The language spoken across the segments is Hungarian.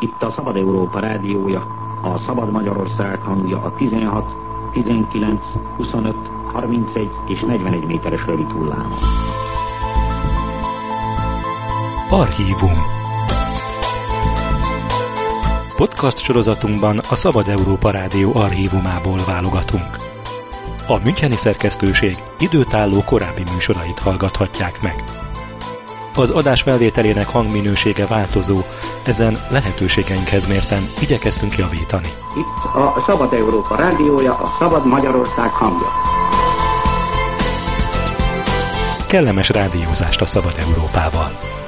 Itt a Szabad Európa rádiója, a Szabad Magyarország hangja a 16, 19, 25, 31 és 41 méteres rövid hullámon. Archívum. Podcast sorozatunkban a Szabad Európa Rádió archívumából válogatunk. A müncheni szerkesztőség időtálló korábbi műsorait hallgathatják meg. Az adás felvételének hangminősége változó, ezen lehetőségeinkhez mérten igyekeztünk javítani. Itt a Szabad Európa rádiója, a Szabad Magyarország hangja. Kellemes rádiózást a Szabad Európával!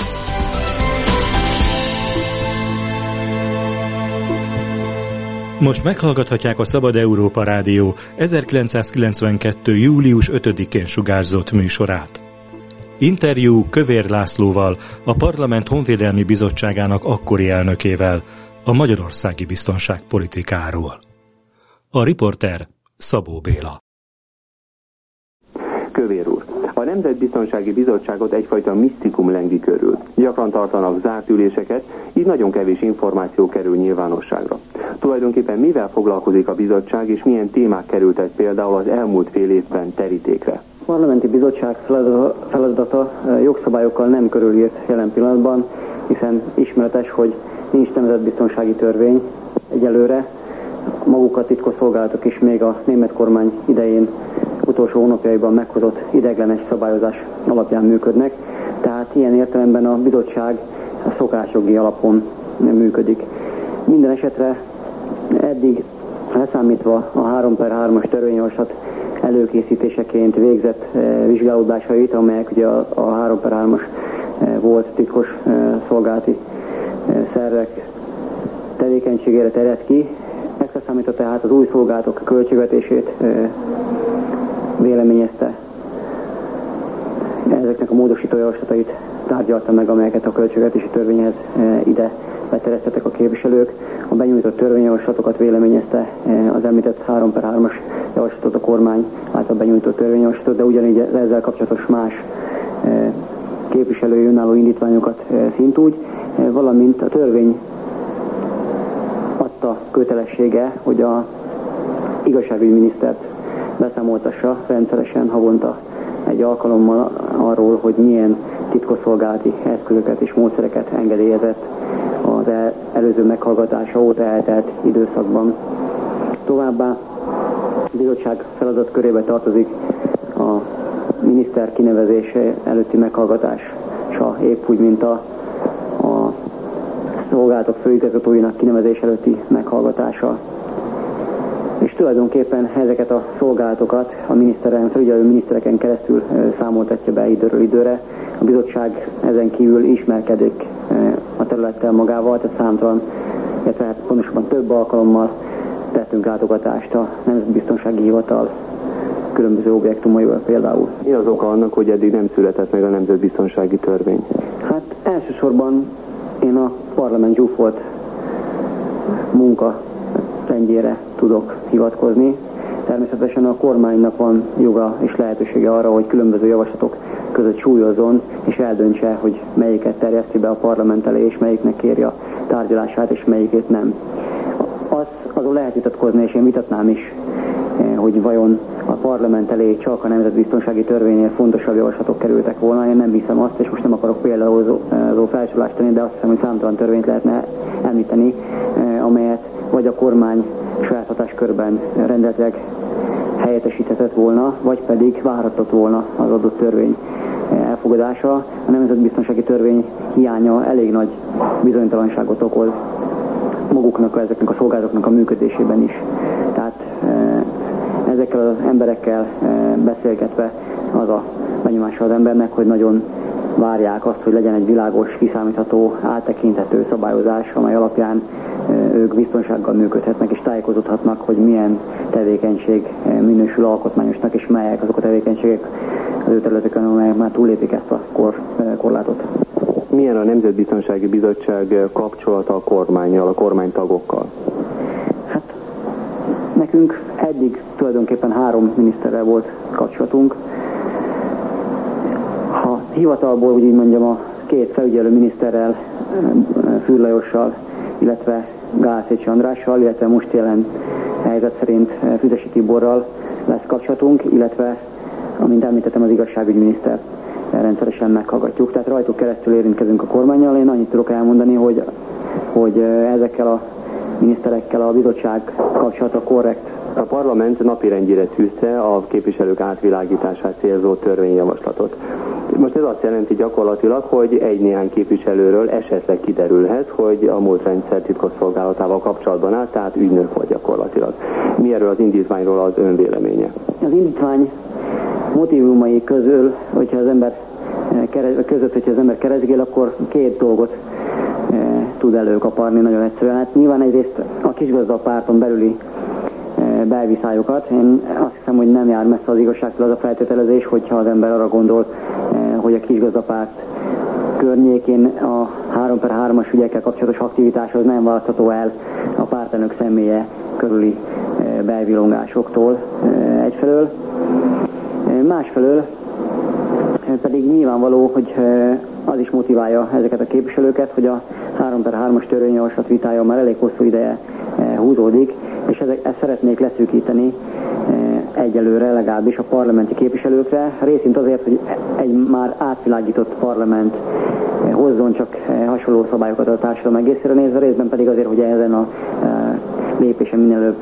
Most meghallgathatják a Szabad Európa Rádió 1992. július 5-én sugárzott műsorát. Interjú Kövér Lászlóval, a Parlament Honvédelmi Bizottságának akkori elnökével, a magyarországi biztonságpolitikáról. A riporter Szabó Béla. Kövér úr, a Nemzetbiztonsági Bizottságot egyfajta misztikum lengi körül. Gyakran tartanak zárt üléseket, így nagyon kevés információ kerül nyilvánosságra. Tulajdonképpen mivel foglalkozik a bizottság, és milyen témák kerültek például az elmúlt fél évben terítékre? A parlamenti bizottság feladata jogszabályokkal nem körülírt jelen pillanatban, hiszen ismeretes, hogy nincs nemzetbiztonsági törvény egyelőre. Maguk a titkosszolgálatok is még a német kormány idején utolsó hónapjaiban meghozott ideiglenes szabályozás alapján működnek, tehát ilyen értelemben a bizottság a szokásjogi alapon működik. Minden esetre eddig leszámítva a 3/3-as törvényjavaslat előkészítéseként végzett vizsgálódásait, amelyek ugye a 3/3-as volt titkos szolgálati szervek tevékenységére terjed ki. Ezt számítva tehát az új szolgálatok költségvetését véleményezte. Ezeknek a módosító javaslatait tárgyalta meg, amelyeket a költségvetési törvényhez ide beterjesztettek a képviselők. A benyújtott törvényjavaslatokat véleményezte az említett 3/3-as javaslatot, a kormány által benyújtott törvényjavaslatot, de ugyanígy ezzel kapcsolatos más képviselői önálló indítványokat szintúgy, valamint a törvény adta kötelessége, hogy a igazságügyminisztert beszámoltassa rendszeresen havonta egy alkalommal arról, hogy milyen titkosszolgálati eszközöket és módszereket engedélyezett az előző meghallgatása óta eltelt időszakban. Továbbá a bizottság feladatkörébe tartozik a miniszter kinevezése előtti meghallgatása, épp úgy, mint a szolgálatok főigazgatóinak kinevezés előtti meghallgatása. És tulajdonképpen ezeket a szolgálatokat a felügyelő minisztereken keresztül számoltatja be időről időre. A bizottság ezen kívül ismerkedik a területtel magával, tehát számtalan, illetve pontosabban több alkalommal tettünk látogatást a Nemzetbiztonsági Hivatal különböző objektumaival például. Mi az oka annak, hogy eddig nem született meg a nemzetbiztonsági törvény? Hát elsősorban én a parlament zsúfolt munka rendjére tudok hivatkozni. Természetesen a kormánynak van joga és lehetősége arra, hogy különböző javaslatok között súlyozzon, és eldöntse, hogy melyiket terjeszti be a parlament elé, és melyiknek kéri a tárgyalását, és melyikét nem. Azon lehet vitatkozni, és én vitatnám is, hogy vajon a parlament elé csak a nemzetbiztonsági törvénynél fontosabb javaslatok kerültek volna. Én nem hiszem azt, és most nem akarok például felsorolást tenni, de azt hiszem, hogy számtalan törvényt lehetne említeni, amelyet vagy a kormány saját hatáskörben rendeletileg helyettesíthetett volna, vagy pedig várhatott volna az adott törvény elfogadása. A nemzetbiztonsági törvény hiánya elég nagy bizonytalanságot okoz maguknak, ezeknek a szolgálatoknak a működésében is. Tehát ezekkel az emberekkel beszélgetve az a benyomása az embernek, hogy nagyon várják azt, hogy legyen egy világos, kiszámítható, áttekinthető szabályozás, amely alapján ők biztonsággal működhetnek és tájékozódhatnak, hogy milyen tevékenység minősül alkotmányosnak, és melyek azok a tevékenységek az ő területeken, amelyek már túllépik ezt a korlátot. Milyen a Nemzetbiztonsági Bizottság kapcsolata a kormánnyal, a kormánytagokkal? Hát nekünk eddig tulajdonképpen 3 miniszterrel volt kapcsolatunk. Ha hivatalból, úgy így mondjam, a 2 felügyelő miniszterrel, Fürr Lajossal illetve Gászécsi Andrással, illetve most jelen helyzet szerint Füzesi Tiborral lesz kapcsolatunk, illetve, amint említettem, az igazságügyminiszter rendszeresen meghallgatjuk. Tehát rajtuk keresztül érintkezünk a kormánnyal. Én annyit tudok elmondani, hogy ezekkel a miniszterekkel a bizottság kapcsolata korrekt. A parlament napirendjére tűzte a képviselők átvilágítását célzó törvényjavaslatot. Most ez azt jelenti gyakorlatilag, hogy egy-néhány képviselőről esetleg kiderülhet, hogy a múlt rendszer titkosszolgálatával kapcsolatban áll, tehát ügynök volt gyakorlatilag. Mi erről az indítványról az ön véleménye? Az indítvány motívumai közül, hogyha az ember keresgél, akkor két dolgot tud előkaparni nagyon egyszerűen. Hát nyilván egyrészt a kisgazdapárton belüli belviszályokat. Én azt hiszem, hogy nem jár messze az igazságtól az a feltételezés, hogyha az ember arra gondol, hogy a kisgazdapárt környékén a 3/3-as ügyekkel kapcsolatos aktivitáshoz nem választható el a pártelnök személye körüli belvilongásoktól egyfelől. Másfelől pedig nyilvánvaló, hogy az is motiválja ezeket a képviselőket, hogy a 3/3-as törvényjavaslat vitája már elég hosszú ideje húzódik, és ezt szeretnék leszűkíteni egyelőre legalábbis a parlamenti képviselőkre, részint azért, hogy egy már átvilágított parlament hozzon csak hasonló szabályokat a társadalom egészére nézve, részben pedig azért, hogy ezen a lépésen minél előbb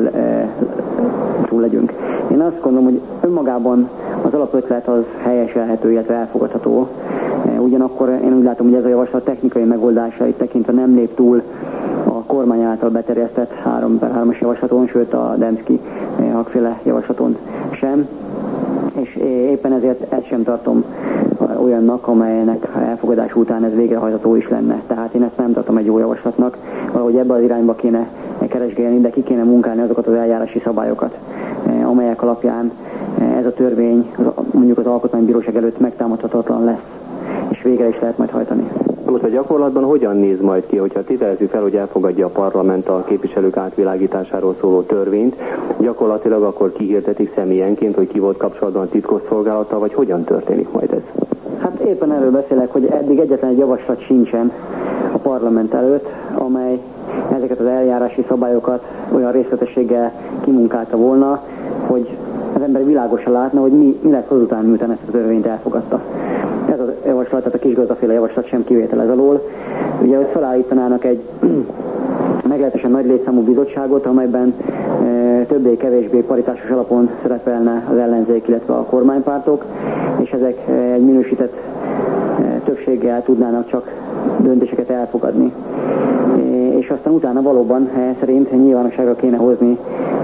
túl legyünk. Én azt gondolom, hogy önmagában az alapötlet az helyeselhető, illetve elfogadható. Ugyanakkor én úgy látom, hogy ez a javaslat technikai megoldásait tekintve nem lép túl a kormány által beterjesztett 3/3-as javaslaton, sőt a Demszky-Hackféle javaslaton sem. És éppen ezért ezt sem tartom olyannak, amelynek elfogadás után ez végrehajtható is lenne. Tehát én ezt nem tartom egy jó javaslatnak. Valahogy ebbe az irányba kéne keresgélni, de ki kéne munkálni azokat az eljárási szabályokat, amelyek alapján ez a törvény mondjuk az Alkotmánybíróság előtt megtámadhatatlan lesz, és végre is lehet majd hajtani. Most a gyakorlatban hogyan néz majd ki, hogyha tételezzük fel, hogy elfogadja a parlament a képviselők átvilágításáról szóló törvényt, gyakorlatilag akkor kihirdetik személyenként, hogy ki volt kapcsolatban a titkosszolgálattal, vagy hogyan történik majd ez? Hát éppen erről beszélek, hogy eddig egyetlen egy javaslat sincsen a parlament előtt, amely ezeket az eljárási szabályokat olyan részletességgel kimunkálta volna, hogy az ember világosan látna, hogy mi lesz azután, miután ezt a törvényt elfogadta. Ez a javaslat, tehát a kisgazdaféle javaslat sem kivétel ez alól. Ugye, hogy felállítanának egy meglehetősen nagy létszámú bizottságot, amelyben többé-kevésbé paritásos alapon szerepelne az ellenzék, illetve a kormánypártok, és ezek egy minősített többséggel tudnának csak döntéseket elfogadni. És aztán utána valóban szerint nyilvánosságra kéne hozni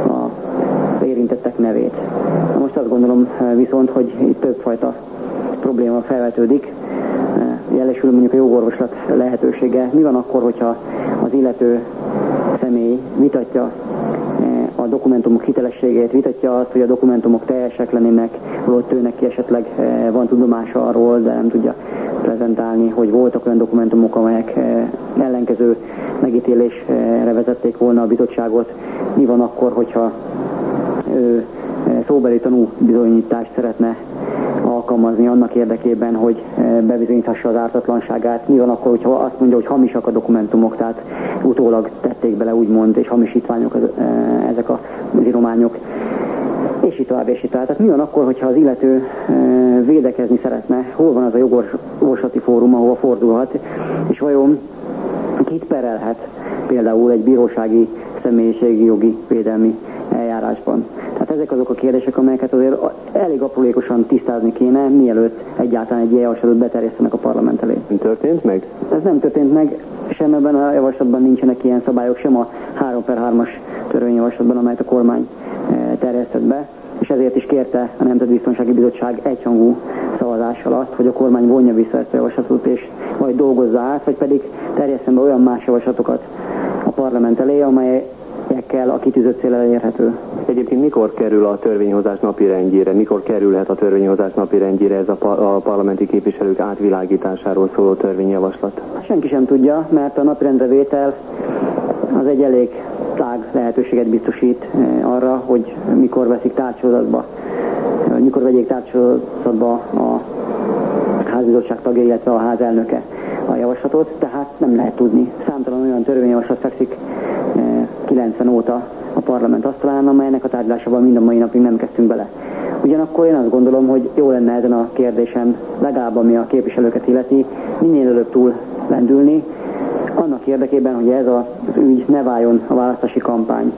az érintettek nevét. Most azt gondolom viszont, hogy itt többfajta probléma felvetődik. Jelesül mondjuk a jogorvoslat lehetősége. Mi van akkor, hogyha az illető személy vitatja a dokumentumok hitelességét, vitatja azt, hogy a dokumentumok teljesek lennének, holott ő neki esetleg van tudomása arról, de nem tudja prezentálni, hogy voltak olyan dokumentumok, amelyek ellenkező megítélésre vezették volna a bizottságot. Mi van akkor, hogyha ő szóbeli tanúbizonyítást szeretne alkalmazni annak érdekében, hogy bebizonyíthassa az ártatlanságát. Mi van akkor, hogyha azt mondja, hogy hamisak a dokumentumok, tehát utólag tették bele úgymond, és hamisítványok ezek a írományok, és így tovább, és így tovább. Tehát mi van akkor, hogyha az illető védekezni szeretne, hol van az a jogorvoslati fórum, ahova fordulhat, és vajon kit perelhet például egy bírósági személyiségi jogi védelmi eljárásban. Tehát ezek azok a kérdések, amelyeket azért elég aprólékosan tisztázni kéne, mielőtt egyáltalán egy ilyen javaslatot beterjesztenek a parlament elé. Történt meg? Ez nem történt meg, sem ebben a javaslatban nincsenek ilyen szabályok, sem a 3/3-as törvényjavaslatban, amelyet a kormány terjesztett be, és ezért is kérte a Nemzetbiztonsági Bizottság egyhangú szavazással azt, hogy a kormány vonja vissza ezt a javaslatot, és vagy dolgozza át, vagy pedig terjesszen be olyan más javaslatokat a parlament elé, amelyekkel a kitűzött cél elérhető. Egyébként mikor kerül a törvényhozás napirendjére, mikor kerülhet a törvényhozás napirendjére ez a parlamenti képviselők átvilágításáról szóló törvényjavaslat? Senki sem tudja, mert a napirendre vétel az egy elég tág lehetőséget biztosít arra, hogy mikor veszik tárgysorozatba, mikor vegyék tárgysorozatba a házbizottság tagja, illetve a ház elnöke. a javaslatot, tehát nem lehet tudni. Számtalan olyan törvényjavaslat fekszik 90 óta a parlament asztalán, amelynek a tárgyalásában mind a mai napig nem kezdtünk bele. Ugyanakkor én azt gondolom, hogy jó lenne ezen a kérdésen, legalább ami a képviselőket illeti, minél előbb túl lendülni, annak érdekében, hogy ez az ügy ne váljon a választási kampány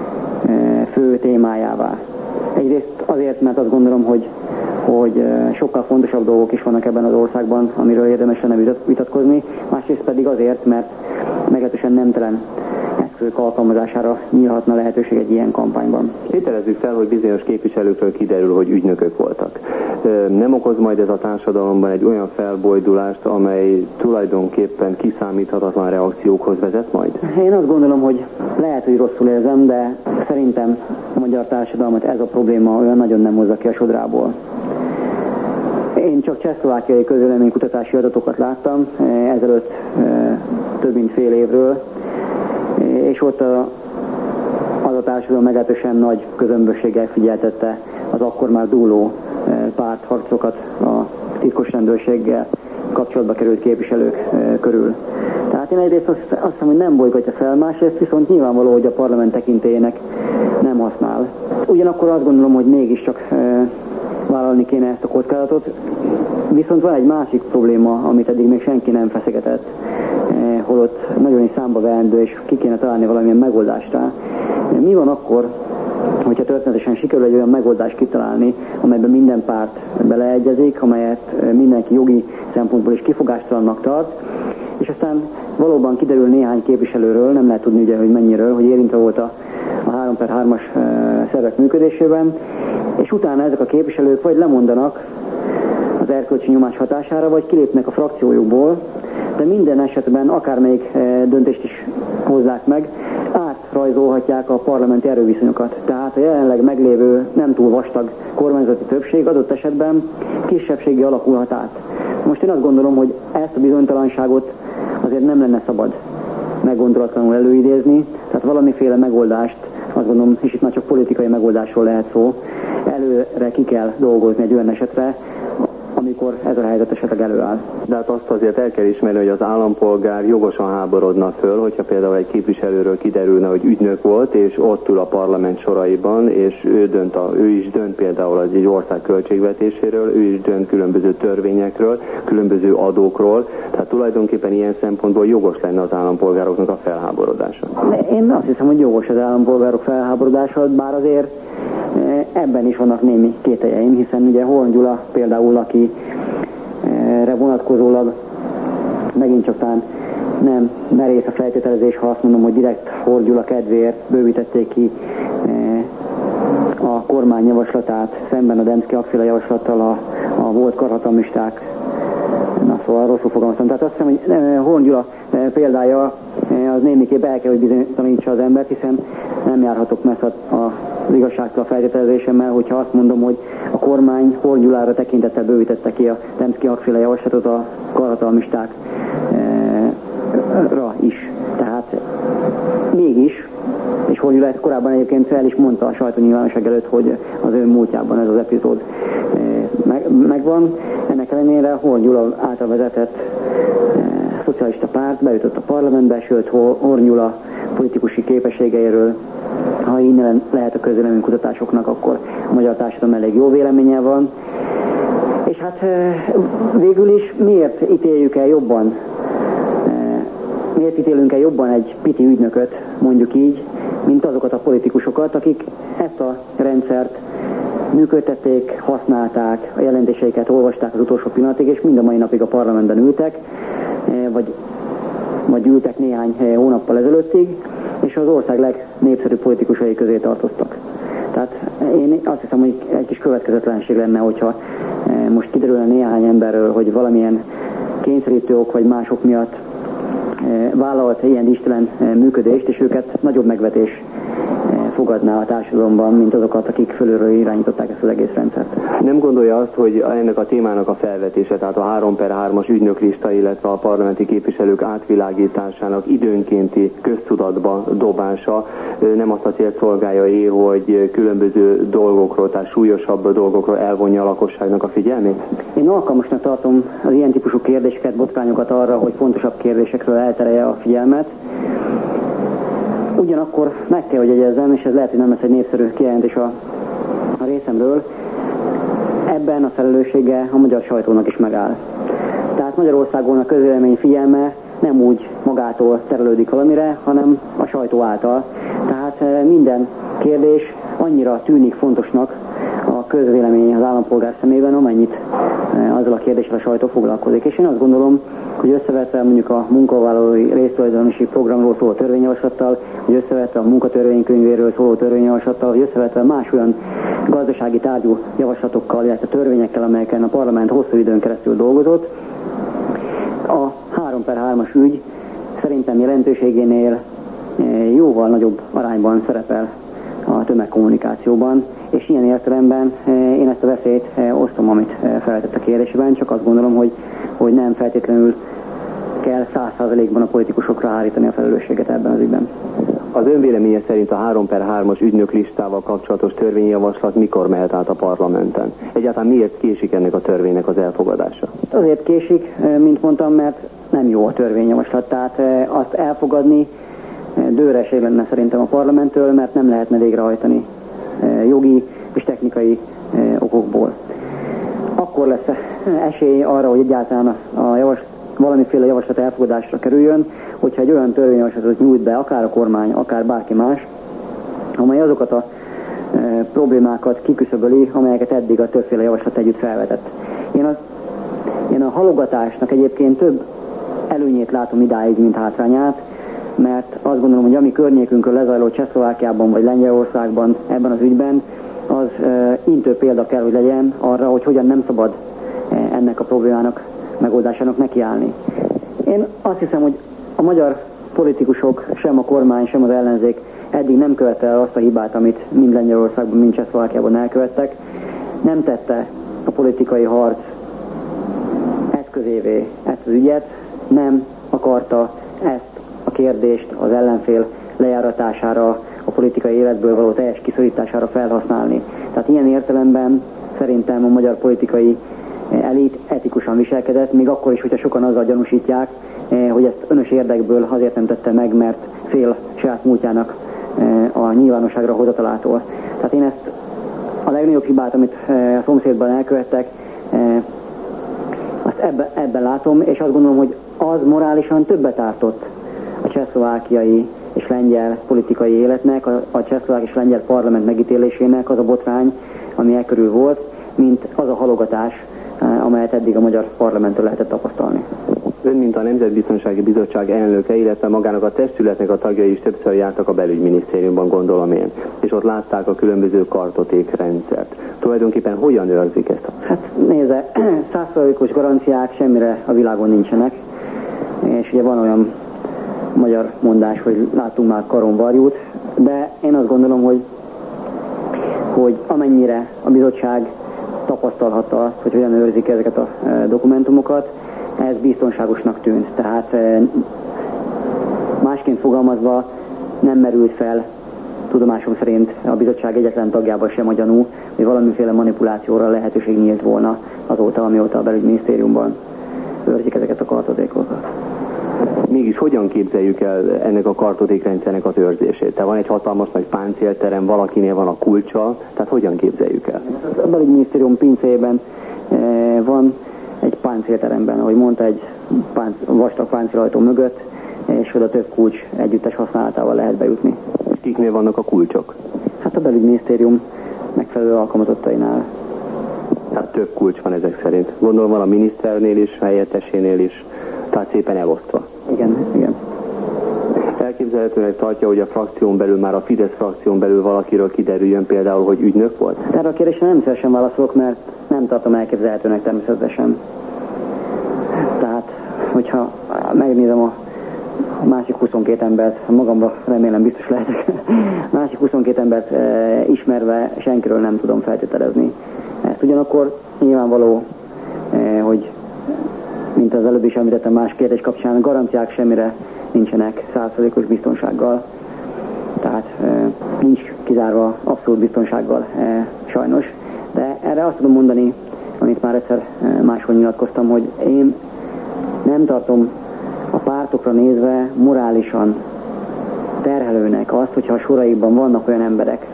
fő témájává. Egyrészt azért, mert azt gondolom, hogy sokkal fontosabb dolgok is vannak ebben az országban, amiről érdemes lenne vitatkozni, másrészt pedig azért, mert meglehetősen nemtelen eszközök alkalmazására nyílhatna lehetőség egy ilyen kampányban. Tételezzük fel, hogy bizonyos képviselőkről kiderül, hogy ügynökök voltak. Nem okoz majd ez a társadalomban egy olyan felbojdulást, amely tulajdonképpen kiszámíthatatlan reakciókhoz vezet majd? Én azt gondolom, hogy lehet, hogy rosszul érzem, de szerintem a magyar társadalmat ez a probléma olyan nagyon nem hozza ki a sodrából. Én csak csehszlovákiai közvéleménykutatási adatokat láttam ezelőtt több mint fél évről, és ott az a társadalom meglehetősen nagy közömbösséggel figyeltette az akkor már dúló pártharcokat a titkos rendőrséggel kapcsolatba került képviselők körül. Tehát én egyrészt azt hiszem, hogy nem bolygatja fel, másrészt viszont nyilvánvaló, hogy a parlament tekintélyének nem használ. Ugyanakkor azt gondolom, hogy mégiscsak vállalni kéne ezt a kockázatot. Viszont van egy másik probléma, amit eddig még senki nem feszegetett, holott nagyon is számba veendő, és ki kéne találni valamilyen megoldást rá. Mi van akkor, hogyha történetesen sikerül egy olyan megoldást kitalálni, amelyben minden párt beleegyezik, amelyet mindenki jogi szempontból is kifogástalannak tart, és aztán valóban kiderül néhány képviselőről, nem lehet tudni ugye, hogy mennyiről, hogy érintve volt a 3/3-as szervek működésében, és utána ezek a képviselők vagy lemondanak az erkölcsi nyomás hatására, vagy kilépnek a frakciójukból, de minden esetben akármelyik döntést is hozzák meg, átrajzolhatják a parlamenti erőviszonyokat. Tehát a jelenleg meglévő nem túl vastag kormányzati többség adott esetben kisebbséggé alakulhat át. Most én azt gondolom, hogy ezt a bizonytalanságot azért nem lenne szabad meggondolatlanul előidézni, tehát valamiféle megoldást, azt gondolom, és itt már csak politikai megoldásról lehet szó, előre ki kell dolgozni egy olyan esetre, amikor ez a helyzet esetleg előáll. De hát azt azért el kell ismerni, hogy az állampolgár jogosan háborodna föl, hogyha például egy képviselőről kiderülne, hogy ügynök volt, és ott ül a parlament soraiban, és ő is dönt például egy ország költségvetéséről, ő is dönt különböző törvényekről, különböző adókról, tehát tulajdonképpen ilyen szempontból jogos lenne az állampolgároknak a felháborodása. Én azt hiszem, hogy jogos az állampolgárok felháborodása, bár azért ebben is vannak némi kételjeim, hiszen ugye Horn Gyula például, akire vonatkozólag megint csak talán nem merész a feltételezés, ha azt mondom, hogy direkt Horn Gyula kedvéért bővítették ki a kormány javaslatát szemben a Demszky-Akféle javaslattal a volt karhatalmisták. Na szóval rosszul fogalmaztam. Tehát azt hiszem, hogy Horn Gyula példája az némiképp el kell, hogy bizonyítsa az embert, hiszen nem járhatok messze az igazságtól a feltételezésemmel, hogyha azt mondom, hogy a kormány Horn Gyulára tekintettel bővítette ki a Demszky-Akféle javaslatot a karhatalmistákra is. Tehát mégis, és Horn Gyula ezt korábban egyébként fel is mondta a sajtónyilvánosság előtt, hogy az ő múltjában ez az epizód megvan. Ennek ellenére Horn Gyula által vezetett szocialista párt bejutott a parlamentbe, sőt Horn Gyula politikusi képességeiről, ha innen lehet a közvéleménykutatásoknak, akkor a magyar társadalom elég jó véleménye van. És hát végül is miért ítélünk el jobban egy piti ügynököt, mondjuk így, mint azokat a politikusokat, akik ezt a rendszert működtették, használták, a jelentéseiket olvasták az utolsó pillanatig, és mind a mai napig a parlamentben ültek, vagy ültek néhány hónappal ezelőttig, és az ország legnépszerűbb politikusai közé tartoztak. Tehát én azt hiszem, hogy egy kis következetlenség lenne, hogyha most kiderülne néhány emberről, hogy valamilyen kényszerítő ok vagy mások miatt vállalt ilyen istelen működést, és őket nagyobb megvetés elfogadná a társadalomban, mint azokat, akik fölülről irányították ezt az egész rendszert. Nem gondolja azt, hogy ennek a témának a felvetése, tehát a 3/3-as ügynöklista, illetve a parlamenti képviselők átvilágításának időnkénti köztudatba dobása nem azt a célt szolgálja, hogy különböző dolgokról, tehát súlyosabb dolgokról elvonja a lakosságnak a figyelmét? Én alkalmasnak tartom az ilyen típusú kérdéseket, botrányokat arra, hogy fontosabb kérdésekről elterelje a figyelmet. Ugyanakkor meg kell, hogy jegyezzem, és ez lehet, hogy nem lesz egy népszerű kijelentés a részemről, ebben a felelőssége a magyar sajtónak is megáll. Tehát Magyarországon a közvélemény figyelme nem úgy magától terelődik valamire, hanem a sajtó által. Tehát minden kérdés annyira tűnik fontosnak a közvélemény az állampolgár szemében, amennyit azzal a kérdéssel a sajtó foglalkozik. És én azt gondolom, hogy összevetve mondjuk a munkavállalói résztulajdonosi programról szóló törvényjavaslattal, hogy összevetve a munkatörvénykönyvéről szóló törvényjavaslattal, hogy összevetve más olyan gazdasági tárgyú javaslatokkal, illetve törvényekkel, amelyeken a parlament hosszú időn keresztül dolgozott, a 3/3-as ügy szerintem jelentőségénél jóval nagyobb arányban szerepel a tömegkommunikációban, és ilyen értelemben én ezt a veszélyt osztom, amit feltett a kérdésében, csak azt gondolom, hogy nem feltétlenül kell 100%-ban a politikusokra hárítani a felelősséget ebben az ügyben. Az önvéleménye szerint a 3/3-as ügynöklistával kapcsolatos törvényjavaslat mikor mehet át a parlamenten? Egyáltalán miért késik ennek a törvénynek az elfogadása? Azért késik, mint mondtam, mert nem jó a törvényjavaslat, tehát azt elfogadni dőreség lenne szerintem a parlamenttől, mert nem lehetne végrehajtani jogi és technikai okokból. Akkor lesz esély arra, hogy egyáltalán valamiféle javaslat elfogadásra kerüljön, hogyha egy olyan törvényjavaslatot nyújt be, akár a kormány, akár bárki más, amely azokat a problémákat kiküszöböli, amelyeket eddig a többféle javaslat együtt felvetett. Én a halogatásnak egyébként több előnyét látom idáig, mint hátrányát, mert azt gondolom, hogy ami környékünkről lezajló Csehszlovákiában vagy Lengyelországban ebben az ügyben, az intő példa kell, hogy legyen arra, hogy hogyan nem szabad ennek a problémának megoldásának nekiállni. Én azt hiszem, hogy a magyar politikusok, sem a kormány, sem az ellenzék eddig nem követte el azt a hibát, amit mind Lengyelországban, mind Csehszlovákiában elkövettek. Nem tette a politikai harc eszközévé ezt az ügyet, nem akarta ezt a kérdést az ellenfél lejáratására, a politikai életből való teljes kiszorítására felhasználni. Tehát ilyen értelemben szerintem a magyar politikai elit etikusan viselkedett, még akkor is, hogyha sokan azzal gyanúsítják, hogy ezt önös érdekből azért nem tette meg, mert fél saját múltjának a nyilvánosságra hozatalától. Tehát én ezt a legnagyobb hibát, amit a szomszédban elkövettek, azt ebben látom, és azt gondolom, hogy az morálisan többet ártott a csehszlovákiai és lengyel politikai életnek, a csehszlovák és lengyel parlament megítélésének az a botrány, ami e körül volt, mint az a halogatás, amelyet eddig a magyar parlamenttől lehetett tapasztalni. Ön, mint a Nemzetbiztonsági Bizottság elnöke, illetve magának a testületnek a tagjai is többször jártak a belügyminisztériumban, gondolom én, és ott látták a különböző kartotékrendszert. Tulajdonképpen hogyan őrzik ezt? Hát nézze, 100%-os garanciák semmire a világon nincsenek, és ugye van olyan magyar mondás, hogy látunk már karon varjút, de én azt gondolom, hogy amennyire a bizottság tapasztalhatta azt, hogy hogyan őrzik ezeket a dokumentumokat, ez biztonságosnak tűnt. Tehát másként fogalmazva nem merült fel tudomásom szerint a bizottság egyetlen tagjában sem a gyanú, hogy valamiféle manipulációra lehetőség nyílt volna azóta, amióta a belügyminisztériumban őrzik ezeket a kartotékokat. Mégis hogyan képzeljük el ennek a kartotékrendszernek az őrzését? Tehát van egy hatalmas nagy páncélterem, valakinél van a kulcsa, tehát hogyan képzeljük el? A belügyminisztérium pincéjében van egy páncélteremben, ahogy mondta, egy vastag páncélajtó mögött, és oda több kulcs együttes használatával lehet bejutni. És kiknél vannak a kulcsok? Hát a belügyminisztérium megfelelő alkalmazottainál. Tehát több kulcs van ezek szerint. Gondolom van a miniszternél is, helyettesénél is, tehát szépen elosztva. Igen. Elképzelhetőnek tartja, hogy a frakción belül, már a Fidesz frakción belül valakiről kiderüljön például, hogy ügynök volt? Erre a kérdésre nem szívesen válaszolok, mert nem tartom elképzelhetőnek természetesen. Tehát, hogyha megnézem másik 22 embert, magamban remélem biztos lehetek, másik 22 embert ismerve senkiről nem tudom feltételezni. Ezt ugyanakkor nyilvánvaló, hogy mint az előbb is említettem más kérdés kapcsán, garanciák semmire nincsenek 100%-os biztonsággal. Tehát nincs kizárva abszolút biztonsággal sajnos. De erre azt tudom mondani, amit már egyszer máshol nyilatkoztam, hogy én nem tartom a pártokra nézve morálisan terhelőnek azt, hogyha a soraikban vannak olyan emberek,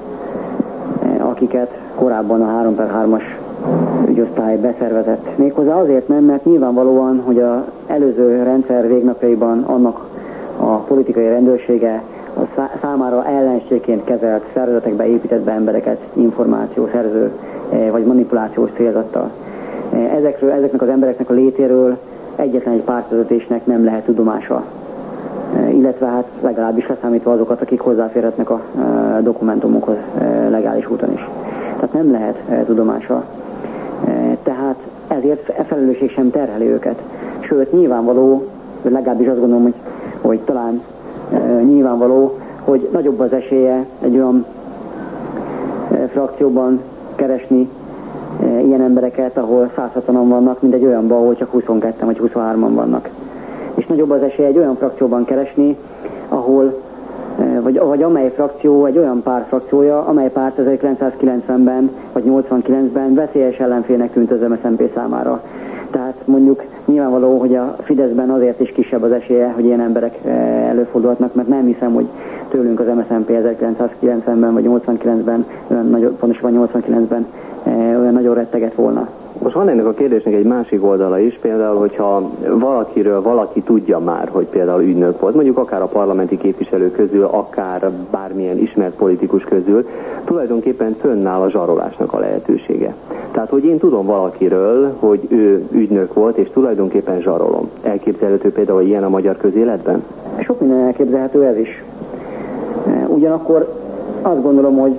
akiket korábban a 3/3-as ügyosztály beszervezett. Méghozzá azért nem, mert nyilvánvalóan, hogy az előző rendszer végnapjaiban annak a politikai rendőrsége a számára ellenségként kezelt szervezetekbe épített be embereket információszerző vagy manipulációs célzattal. Ezeknek az embereknek a létéről egyetlen egy pártvezetésnek nem lehet tudomása. Illetve hát legalábbis leszámítva azokat, akik hozzáférhetnek a dokumentumokhoz legális úton is. Tehát nem lehet tudomása. Tehát ezért felelősség sem terheli őket. Sőt, nyilvánvaló, vagy legalábbis azt gondolom, hogy talán nyilvánvaló, hogy nagyobb az esélye egy olyan frakcióban keresni ilyen embereket, ahol 160-an vannak, mint egy olyanban, ahol csak 22 vagy 23-an vannak. És nagyobb az esélye egy olyan frakcióban keresni, ahol, vagy amely frakció egy olyan párt frakciója, amely párt 1990-ben vagy 89-ben veszélyes ellenfélnek tűnt az MSZNP számára. Tehát mondjuk nyilvánvaló, hogy a Fideszben azért is kisebb az esélye, hogy ilyen emberek előfordulhatnak, mert nem hiszem, hogy tőlünk az MSZNP 1990-ben vagy 89-ben, pontosabban 89-ben olyan nagyon retteget volna. Most van ennek a kérdésnek egy másik oldala is, például, hogyha valakiről valaki tudja már, hogy például ügynök volt, mondjuk akár a parlamenti képviselő közül, akár bármilyen ismert politikus közül, tulajdonképpen fönnáll a zsarolásnak a lehetősége. Tehát, hogy én tudom valakiről, hogy ő ügynök volt, és tulajdonképpen zsarolom. Elképzelhető például ilyen a magyar közéletben? Sok minden elképzelhető ez is. Ugyanakkor azt gondolom, hogy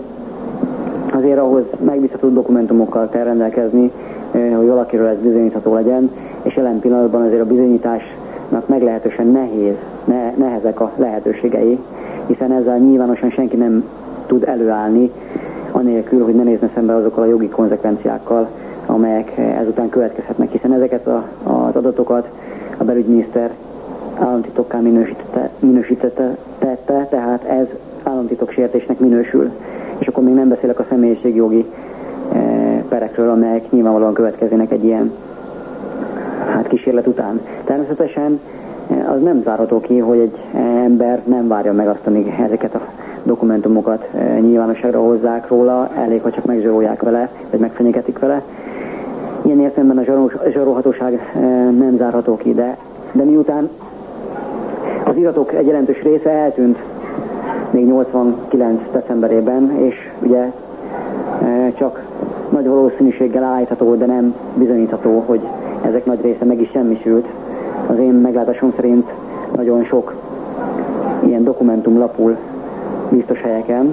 azért ahhoz megbízható dokumentumokkal kell rendelkezni, hogy valakiről ez bizonyítható legyen, és jelen pillanatban azért a bizonyításnak meglehetősen nehezek a lehetőségei, hiszen ezzel nyilvánosan senki nem tud előállni, anélkül, hogy ne nézne szembe azokkal a jogi konzekvenciákkal, amelyek ezután következhetnek, hiszen ezeket az adatokat a belügyminiszter államtitokká minősítette, tehát ez államtitoksértésnek minősül. És akkor még nem beszélek a személyiségjogi perekről, amelyek nyilvánvalóan következnének egy ilyen kísérlet után. Természetesen az nem zárható ki, hogy egy ember nem várja meg azt, amíg ezeket a dokumentumokat nyilvánosságra hozzák róla, elég, ha csak megzsarolják vele, vagy megfenyegetik vele. Ilyen értelemben a zsarolhatóság nem zárható ki, de miután az iratok egy jelentős része eltűnt még 89. decemberében, és ugye csak nagy valószínűséggel állítható, de nem bizonyítható, hogy ezek nagy része meg is semmisült. Az én meglátásom szerint nagyon sok ilyen dokumentum lapul biztos helyeken.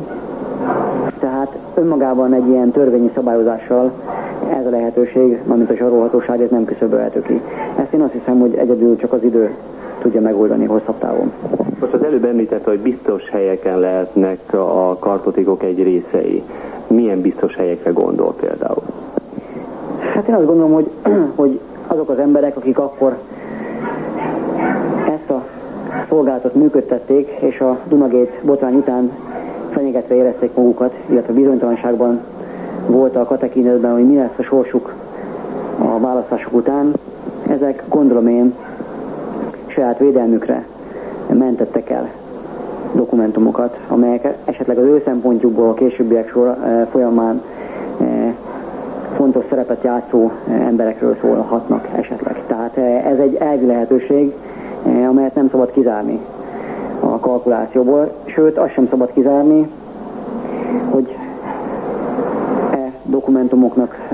Tehát önmagában egy ilyen törvényi szabályozással ez a lehetőség, amint a zsarolhatóság, ez nem küszöbölhető ki. Ezt én azt hiszem, hogy egyedül csak az idő tudja megoldani hosszabb távon. Most az előbb említette, hogy biztos helyeken lehetnek a kartotékok egy részei. Milyen biztos helyekre gondol például? Hát én azt gondolom, hogy azok az emberek, akik akkor ezt a szolgálatot működtették, és a Dunagate botrány után fenyegetve érezték magukat, illetve bizonytalanságban voltak a tekintetben, hogy mi lesz a sorsuk a választások után, ezek gondolom én saját védelmükre mentettek el dokumentumokat, amelyek esetleg az ő szempontjukból a későbbiek folyamán fontos szerepet játszó emberekről szólhatnak esetleg. Tehát ez egy elvi lehetőség, amelyet nem szabad kizárni a kalkulációból, sőt azt sem szabad kizárni, hogy dokumentumoknak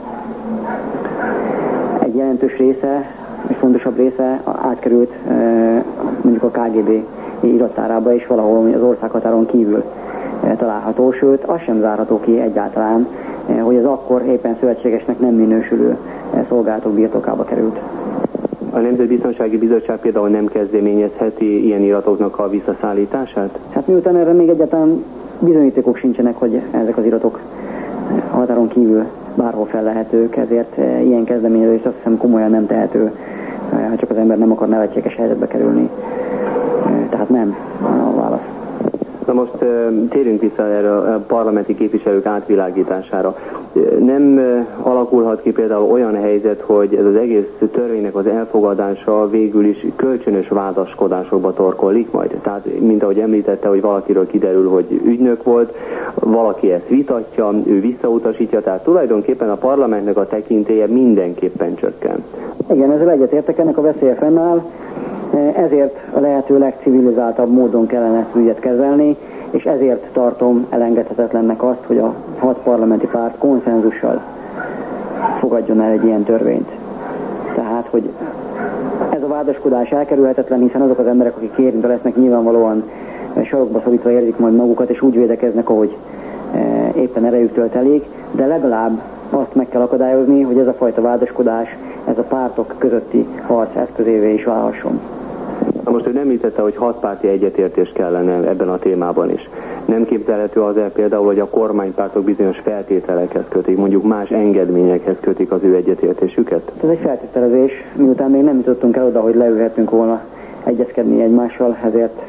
egy jelentős része, egy fontosabb része átkerült mondjuk a KGB irattárába is valahol az országhatáron kívül található, sőt az sem zárható ki egyáltalán, hogy az akkor éppen szövetségesnek nem minősülő szolgálatok birtokába került. A Nemzetbiztonsági Bizottság például nem kezdeményezheti ilyen iratoknak a visszaszállítását? Hát miután erre még egyáltalán bizonyítékok sincsenek, hogy ezek az iratok határon kívül bárhol fellehetők, ezért ilyen kezdeményezést azt hiszem komolyan nem tehető, ha csak az ember nem akar nevetséges helyzetbe kerülni. Tehát nem a válasz. Na most térjünk vissza erre a parlamenti képviselők átvilágítására. Nem alakulhat ki például olyan helyzet, hogy ez az egész törvénynek az elfogadása végül is kölcsönös vádaskodásokba torkollik majd? Tehát, mint ahogy említette, hogy valakiről kiderül, hogy ügynök volt, valaki ezt vitatja, ő visszautasítja, tehát tulajdonképpen a parlamentnek a tekintélye mindenképpen csökken. Igen, ezzel egyetértek, ennek a veszélye fennáll, ezért a lehető legcivilizáltabb módon kellene ezt ügyet kezelni, és ezért tartom elengedhetetlennek azt, hogy a 6 parlamenti párt konszenzussal fogadjon el egy ilyen törvényt. Tehát, hogy ez a vádaskodás elkerülhetetlen, hiszen azok az emberek, akik érintve lesznek, nyilvánvalóan sarokba szorítva érzik majd magukat, és úgy védekeznek, ahogy éppen erejüktől telik, de legalább azt meg kell akadályozni, hogy ez a fajta vádaskodás, ez a pártok közötti harc eszközévé is válhasson. Na most ő említette, hogy 6 párti egyetértés kellene ebben a témában is. Nem képzelhető az el például, hogy a kormánypártok bizonyos feltételekhez kötik, mondjuk más engedményekhez kötik az ő egyetértésüket? Ez egy feltételezés, miután még nem jutottunk el oda, hogy leülhetünk volna egyezkedni egymással, ezért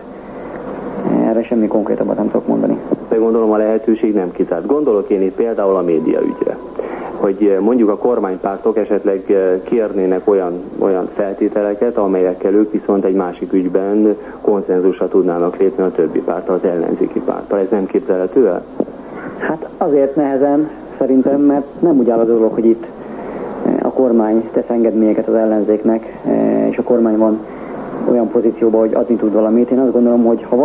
erre semmi konkrétabbat nem tudok mondani. De gondolom a lehetőség nem kizárt. Gondolok én itt például a médiaügyre, hogy mondjuk a kormánypártok esetleg kérnének olyan feltételeket, amelyekkel ők viszont egy másik ügyben konszenzusra tudnának lépni a többi párttal, az ellenzéki párttal. Ez nem képzelhető el? Hát azért nehezen szerintem, mert nem úgy áll a dolog, hogy itt a kormány tesz engedményeket az ellenzéknek, és a kormány van olyan pozícióban, hogy adni tud valamit. Én azt gondolom, hogy ha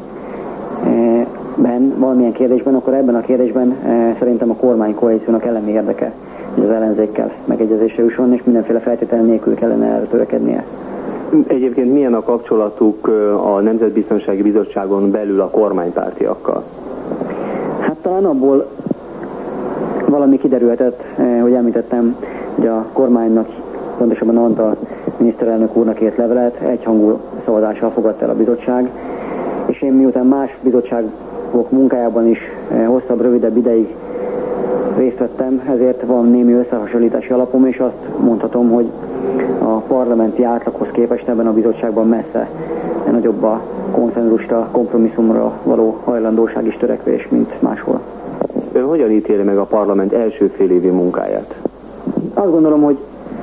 valamilyen kérdésben, akkor ebben a kérdésben szerintem a kormánykoalíciónak elemi érdeke, hogy az ellenzékkel megegyezésre jusson, és mindenféle feltétel nélkül kellene erre törekednie. Egyébként milyen a kapcsolatuk a Nemzetbiztonsági Bizottságon belül a kormánypártiakkal? Hát talán abból valami kiderülhetett, hogy említettem, hogy a kormánynak, pontosabban Antal miniszterelnök úrnak írt levelet egyhangú szavazással fogadta el a bizottság, és én miután más bizottságok munkájában is hosszabb, rövidebb ideig részt vettem, ezért van némi összehasonlítási alapom, és azt mondhatom, hogy a parlamenti átlaghoz képest ebben a bizottságban messze nagyobb a konszenzusra, kompromisszumra való hajlandóság és törekvés, mint máshol. Ön hogyan ítéli meg a parlament első félévi munkáját? Azt gondolom, hogy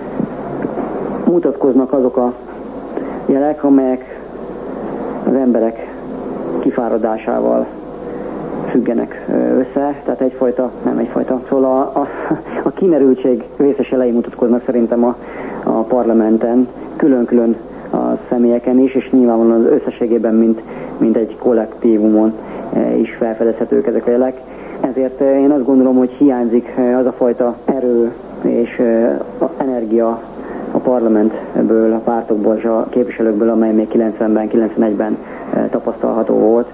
mutatkoznak azok a jelek, amelyek az emberek kifáradásával függenek össze, tehát szóval a kimerültség vészes elejé mutatkoznak szerintem a parlamenten, külön-külön a személyeken is, és nyilvánvalóan az összességében, mint egy kollektívumon is felfedezhetők ezek a jelek. Ezért én azt gondolom, hogy hiányzik az a fajta erő és energia a parlamentből, a pártokból és a képviselőkből, amely még 90-ben, 91-ben tapasztalható volt.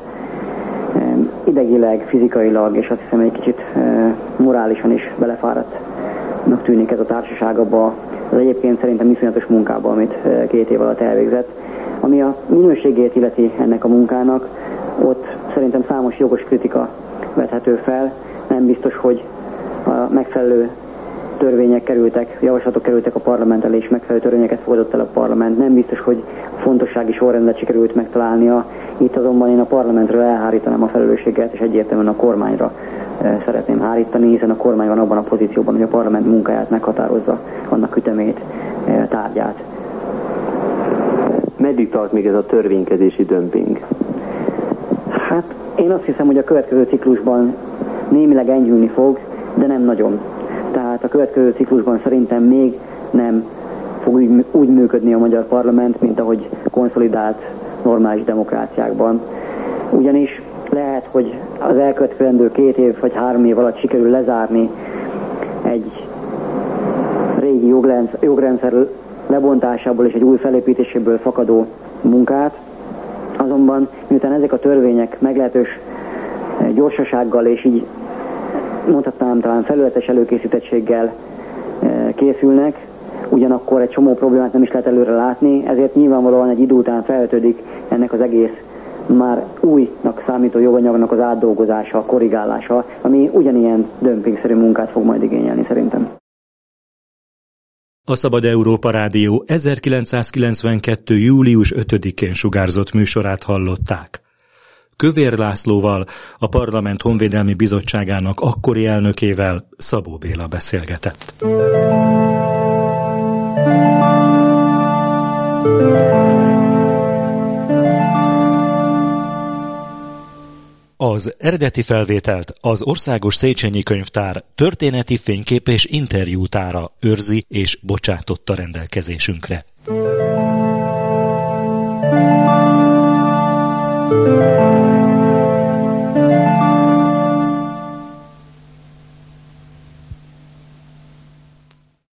Idegileg, fizikailag, és azt hiszem egy kicsit morálisan is belefáradtnak tűnik ez a társaság abba az egyébként szerintem iszonyatos munkába, amit 2 év alatt elvégzett. Ami a minőségét illeti ennek a munkának, ott szerintem számos jogos kritika vethető fel. Nem biztos, hogy a megfelelő törvények javaslatok kerültek a parlament elé, és megfelelő törvényeket fogadott el a parlament. Nem biztos, hogy fontossági sorrendet sikerült megtalálnia. Itt azonban én a parlamentről elhárítanám a felelősséget, és egyértelműen a kormányra szeretném hárítani, hiszen a kormány van abban a pozícióban, hogy a parlament munkáját meghatározza, annak ütemét, tárgyát. Meddig tart még ez a törvénykezési dömping? Hát én azt hiszem, hogy a következő ciklusban némileg enyhülni fog, de nem nagyon. Tehát a következő ciklusban szerintem még nem fog úgy működni a magyar parlament, mint ahogy konszolidált normális demokráciákban. Ugyanis lehet, hogy az elkövetkezendő 2 év vagy 3 év alatt sikerül lezárni egy régi jogrendszer lebontásából és egy új felépítéséből fakadó munkát. Azonban miután ezek a törvények meglehetős gyorsasággal és így mondhatnám talán felületes előkészítettséggel készülnek, ugyanakkor egy csomó problémát nem is lehet előre látni, ezért nyilvánvalóan egy idő után felvetődik ennek az egész már újnak számító joganyagnak az átdolgozása, korrigálása, ami ugyanilyen dömpingszerű munkát fog majd igényelni szerintem. A Szabad Európa Rádió 1992. július 5-én sugárzott műsorát hallották. Kövér Lászlóval, a Parlament Honvédelmi Bizottságának akkori elnökével Szabó Béla beszélgetett. Az eredeti felvételt az Országos Széchenyi Könyvtár történeti fénykép és interjútára őrzi és bocsátotta rendelkezésünkre.